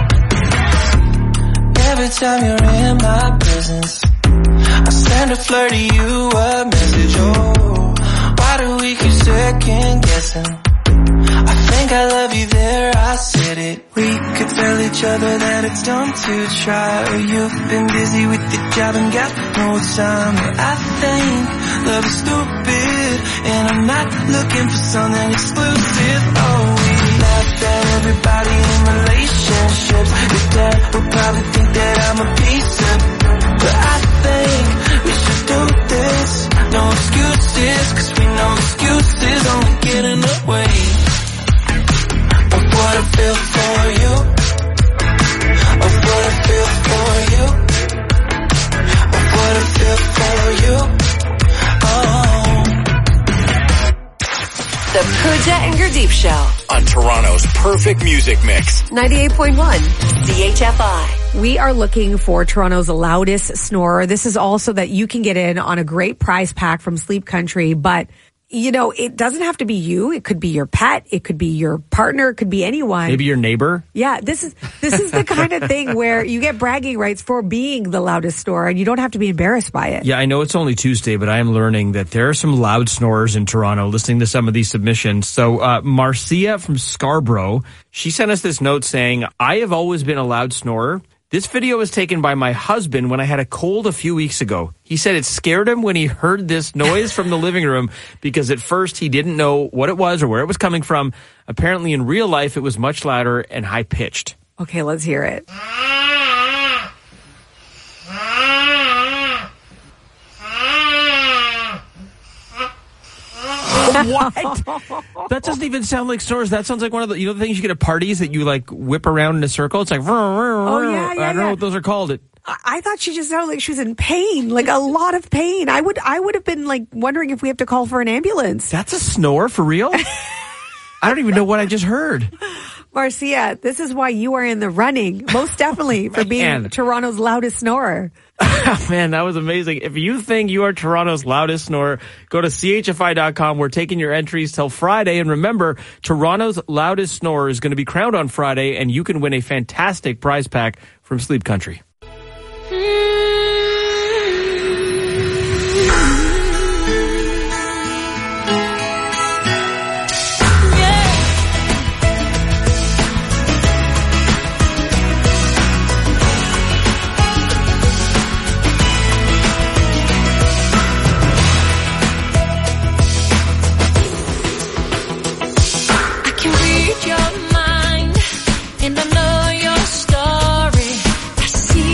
every time you're in my presence, I send a flirt to you a message. Oh, why do we keep second guessing? I think I love you there, I said it. We could tell each other that it's time to try. You've been busy with your job and got no time. But I think love is stupid, and I'm not looking for something exclusive. Oh, we laughed at everybody in relationships. Your dad would probably think that I'm a piece of, but I think we should do this. No excuses, cause we know excuses only get in the way of what I feel for you, of what I feel for you, of what I feel for you. Oh. The Pooja and Gurdeep Show on Toronto's perfect music mix. ninety-eight point one C H F I. We are looking for Toronto's loudest snorer. This is also that you can get in on a great prize pack from Sleep Country, but you know, it doesn't have to be you. It could be your pet. It could be your partner. It could be anyone. Maybe your neighbor. Yeah, this is this is the kind of thing where you get bragging rights for being the loudest snorer, and you don't have to be embarrassed by it. Yeah, I know it's only Tuesday, but I am learning that there are some loud snorers in Toronto listening to some of these submissions. So uh, Marcia from Scarborough, she sent us this note saying, I have always been a loud snorer. This video was taken by my husband when I had a cold a few weeks ago. He said it scared him when he heard this noise from the living room because at first he didn't know what it was or where it was coming from. Apparently in real life, it was much louder and high-pitched. Okay, let's hear it. What? That doesn't even sound like snores. That sounds like one of the, you know, the things you get at parties that you like whip around in a circle. It's like, oh yeah, yeah, I don't yeah. know what those are called. It. I thought she just sounded like she was in pain, like a lot of pain. I would, I would have been like wondering if we have to call for an ambulance. That's a snore for real? I don't even know what I just heard. Marcia, this is why you are in the running, most definitely, for being Man. Toronto's loudest snorer. Man, that was amazing. If you think you are Toronto's loudest snorer, go to C H F I dot com. We're taking your entries till Friday. And remember, Toronto's loudest snorer is going to be crowned on Friday, and you can win a fantastic prize pack from Sleep Country. Your mind, and I know your story. I see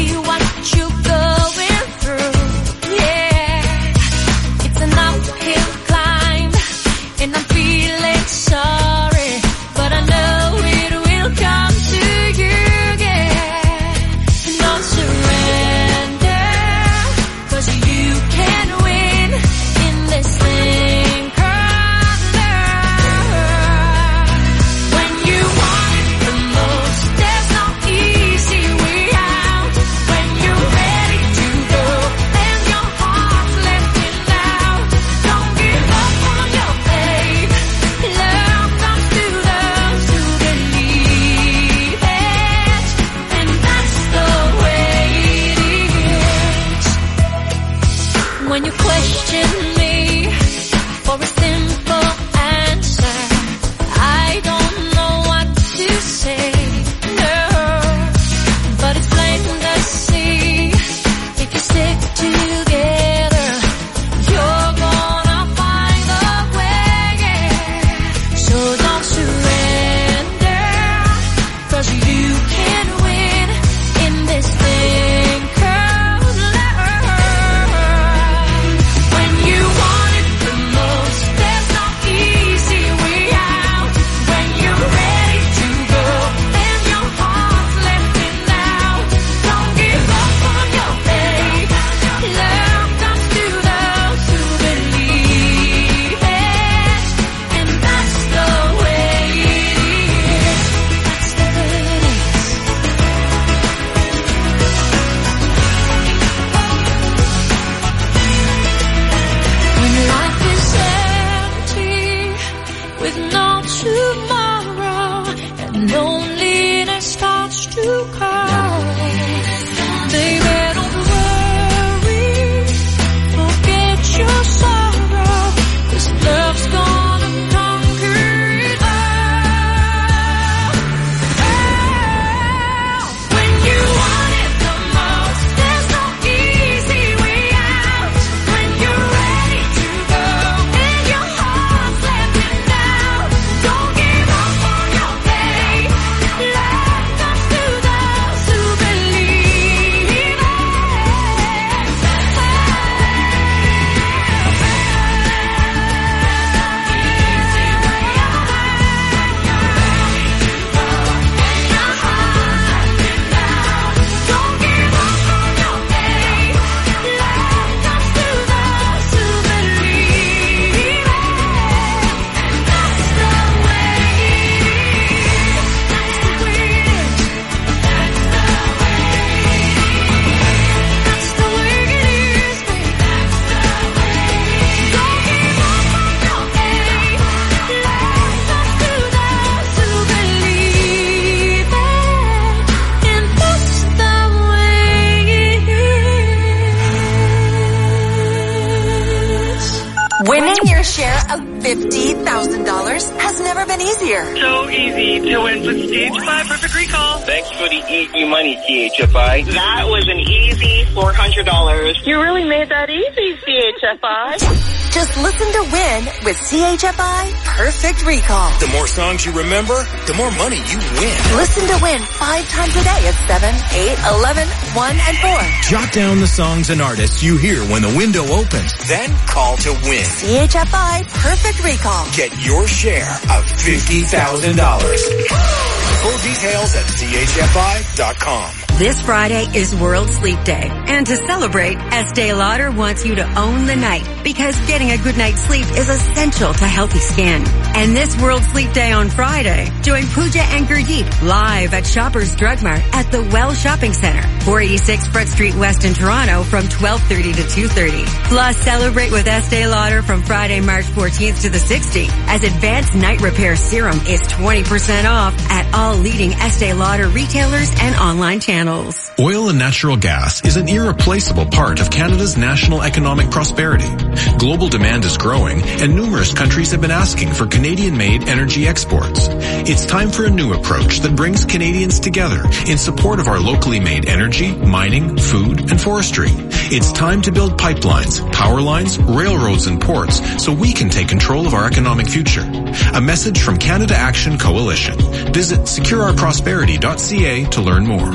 when you question me for a simple answer. I don't know what to say, no, but it's plain to see if you stick together, you're gonna find a way. So don't surrender, 'cause you can win in this thing called love. When you want it the most, there's no easy way out. When you're ready to go and your heart's lifting out, don't give up on your faith. Love comes to those who believe it, and that's the way it is. That's the way it is. When life is empty with no tomorrow and loneliness starts to call, baby, don't worry, forget your sorrow, 'cause love's gonna conquer it all. When you want it the most, there's no easy way out. When you're ready to go and your heart's letting down, don't give up on your faith. Love comes to those who believe it. Don't give up on your faith. Love comes to those who believe it. That's the way it is. That's the way it is. That's the way it is, baby. Don't give up on your faith. Love comes to those who believe it, and that's the way it is. Winning your share of fifty thousand dollars has never been easier. So easy to win with C H F I Perfect Recall. Thanks for the easy money, C H F I. That was an easy four hundred dollars. You really made that easy, C H F I. Just listen to win with C H F I Perfect Recall. The more songs you remember, the more money you win. Listen to win five times a day at seven, eight, eleven, one, and four. Jot down the songs and artists you hear when the window opens. Then call to win. C H F I Perfect Recall. Get your share of fifty thousand dollars. Full details at C H F I dot com. This Friday is World Sleep Day. And to celebrate, Estee Lauder wants you to own the night because getting a good night's sleep is essential to healthy skin. And this World Sleep Day on Friday, join Pooja and Gurdeep live at Shoppers Drug Mart at the Well Shopping Center, four eighty-six Front Street West in Toronto from twelve thirty to two thirty. Plus, celebrate with Estee Lauder from Friday, March fourteenth to the sixteenth as Advanced Night Repair Serum is twenty percent off at all leading Estee Lauder retailers and online channels. Oil and natural gas is an irreplaceable part of Canada's national economic prosperity. Global demand is growing, and numerous countries have been asking for Canadian-made energy exports. It's time for a new approach that brings Canadians together in support of our locally made energy, mining, food, and forestry. It's time to build pipelines, power lines, railroads, and ports so we can take control of our economic future. A message from Canada Action Coalition. Visit secure our prosperity dot c a to learn more.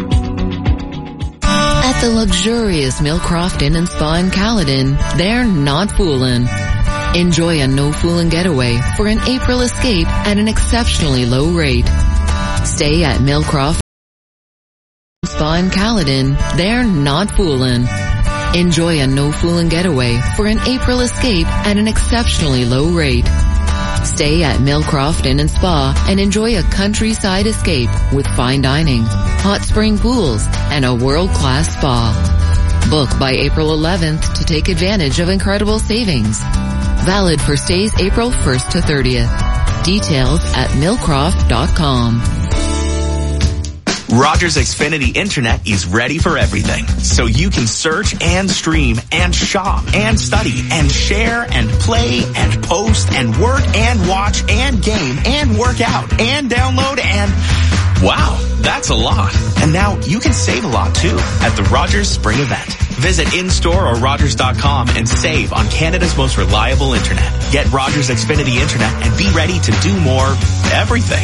At the luxurious Millcroft Inn and Spa in Caledon, they're not fooling. Enjoy a no-fooling getaway for an April escape at an exceptionally low rate. Stay at Millcroft Spa in Caledon, they're not fooling. Enjoy a no-fooling getaway for an April escape at an exceptionally low rate. Stay at Millcroft Inn and Spa and enjoy a countryside escape with fine dining, hot spring pools, and a world-class spa. Book by April eleventh to take advantage of incredible savings. Valid for stays April first to thirtieth. Details at millcroft dot com. Rogers Xfinity Internet is ready for everything. So you can search and stream and shop and study and share and play and post and work and watch and game and work out and download and... Wow, that's a lot. And now you can save a lot too at the Rogers Spring Event. Visit in-store or Rogers dot com and save on Canada's most reliable internet. Get Rogers Xfinity Internet and be ready to do more everything.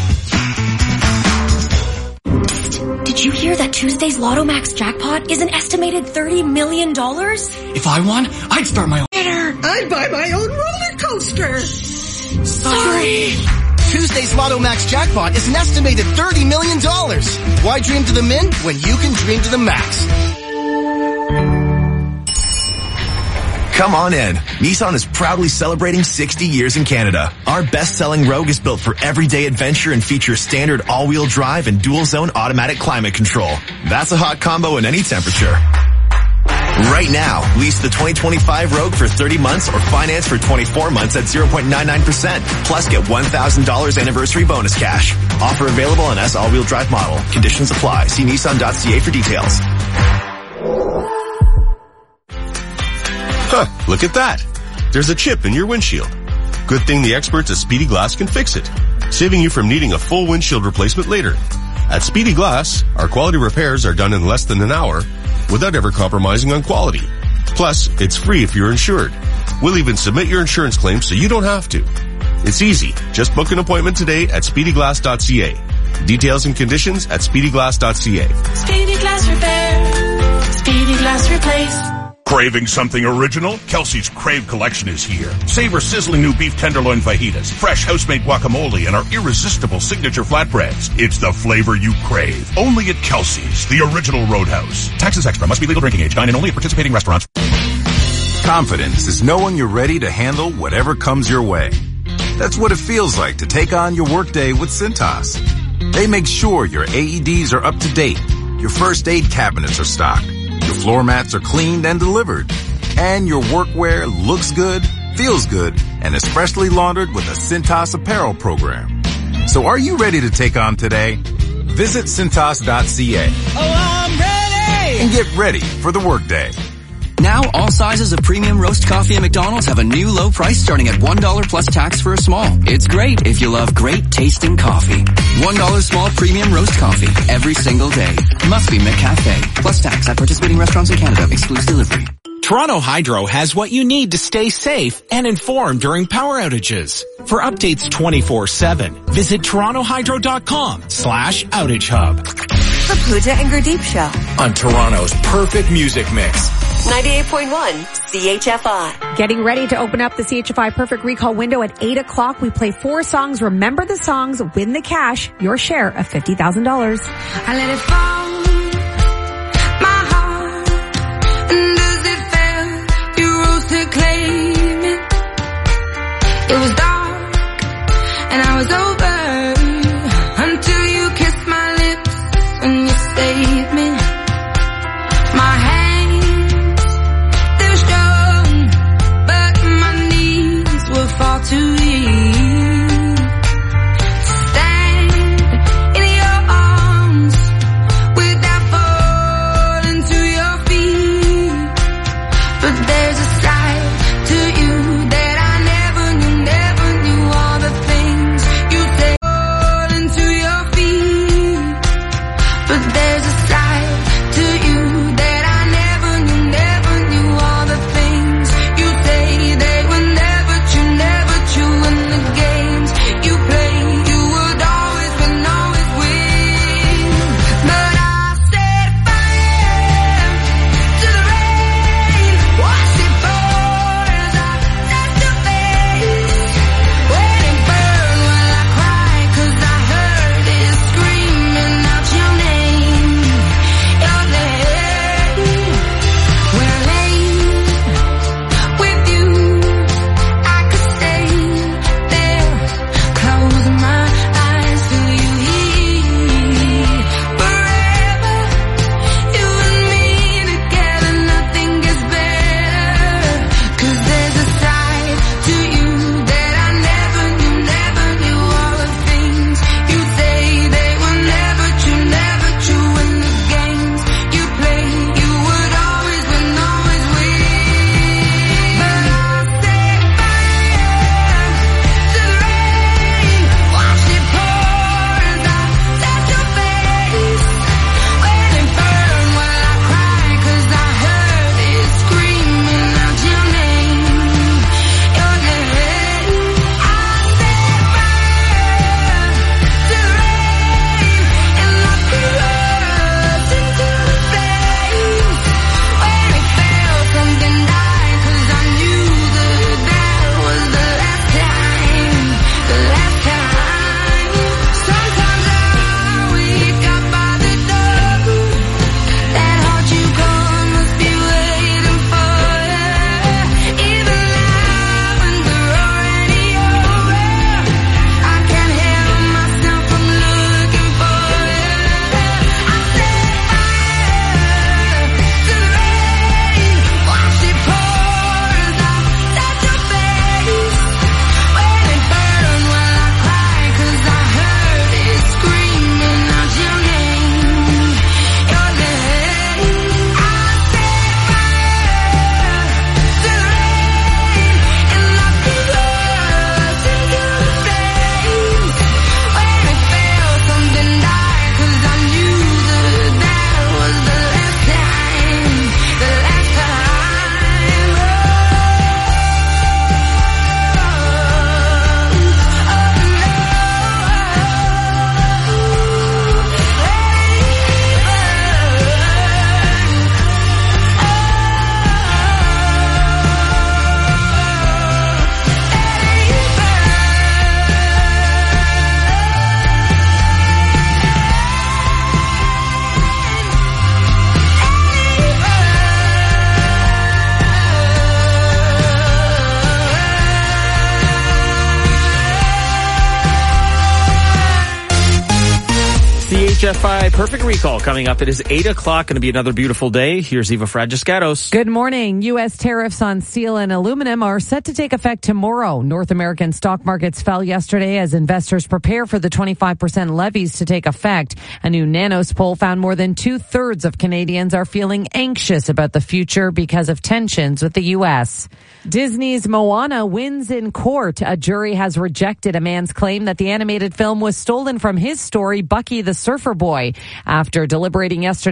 Did you hear that Tuesday's Lotto Max jackpot is an estimated thirty million dollars? If I won, I'd start my own. I'd buy my own roller coaster. Sorry. Tuesday's Lotto Max jackpot is an estimated thirty million dollars. Why dream to the min when you can dream to the max? Come on in. Nissan is proudly celebrating sixty years in Canada. Our best-selling Rogue is built for everyday adventure and features standard all-wheel drive and dual-zone automatic climate control. That's a hot combo in any temperature. Right now, lease the twenty twenty-five Rogue for thirty months or finance for twenty-four months at zero point nine nine percent. Plus, get one thousand dollars anniversary bonus cash. Offer available on S all-wheel drive model. Conditions apply. See Nissan dot C A for details. Huh, look at that. There's a chip in your windshield. Good thing the experts at Speedy Glass can fix it, saving you from needing a full windshield replacement later. At Speedy Glass, our quality repairs are done in less than an hour without ever compromising on quality. Plus, it's free if you're insured. We'll even submit your insurance claim so you don't have to. It's easy. Just book an appointment today at speedy glass dot c a. Details and conditions at speedy glass dot c a. Speedy Glass Repair. Speedy Glass Replace. Craving something original? Kelsey's Crave Collection is here. Savor sizzling new beef tenderloin fajitas, fresh house-made guacamole, and our irresistible signature flatbreads. It's the flavor you crave. Only at Kelsey's, the original Roadhouse. Taxes extra. Must be legal drinking age. Dine in only at participating restaurants. Confidence is knowing you're ready to handle whatever comes your way. That's what it feels like to take on your workday with Cintas. They make sure your A E Ds are up to date, your first aid cabinets are stocked, your floor mats are cleaned and delivered, and your workwear looks good, feels good, and is freshly laundered with a Cintas apparel program. So are you ready to take on today? Visit Cintas dot c a. Oh, I'm ready! And get ready for the workday. Now, all sizes of premium roast coffee at McDonald's have a new low price starting at one dollar plus tax for a small. It's great if you love great tasting coffee. one dollar small premium roast coffee every single day. Must be McCafe. Plus tax at participating restaurants in Canada. Excludes delivery. Toronto Hydro has what you need to stay safe and informed during power outages. For updates twenty-four seven, visit toronto hydro dot com slash outage hub. The Pooja and Gurdeep Show on Toronto's perfect music mix. ninety-eight point one C H F I. Getting ready to open up the C H F I Perfect Recall window at eight o'clock. We play four songs. Remember the songs, win the cash, your share of fifty thousand dollars. I let it fall, my heart, and does it feel you rose to claim it? It was dark, and I was over, until you kissed my lips, and you saved me. My hands, they're strong, but my knees were far too weak to stand in your arms H F I Perfect Recall coming up. It is eight o'clock. Going to be another beautiful day. Here's Eva Fragiscatos. Good morning. U S tariffs on steel and aluminum are set to take effect tomorrow. North American stock markets fell yesterday as investors prepare for the twenty-five percent levies to take effect. A new Nanos poll found more than two-thirds of Canadians are feeling anxious about the future because of tensions with the U S. Disney's Moana wins in court. A jury has rejected a man's claim that the animated film was stolen from his story, Bucky the Surfer Boy. After deliberating yesterday,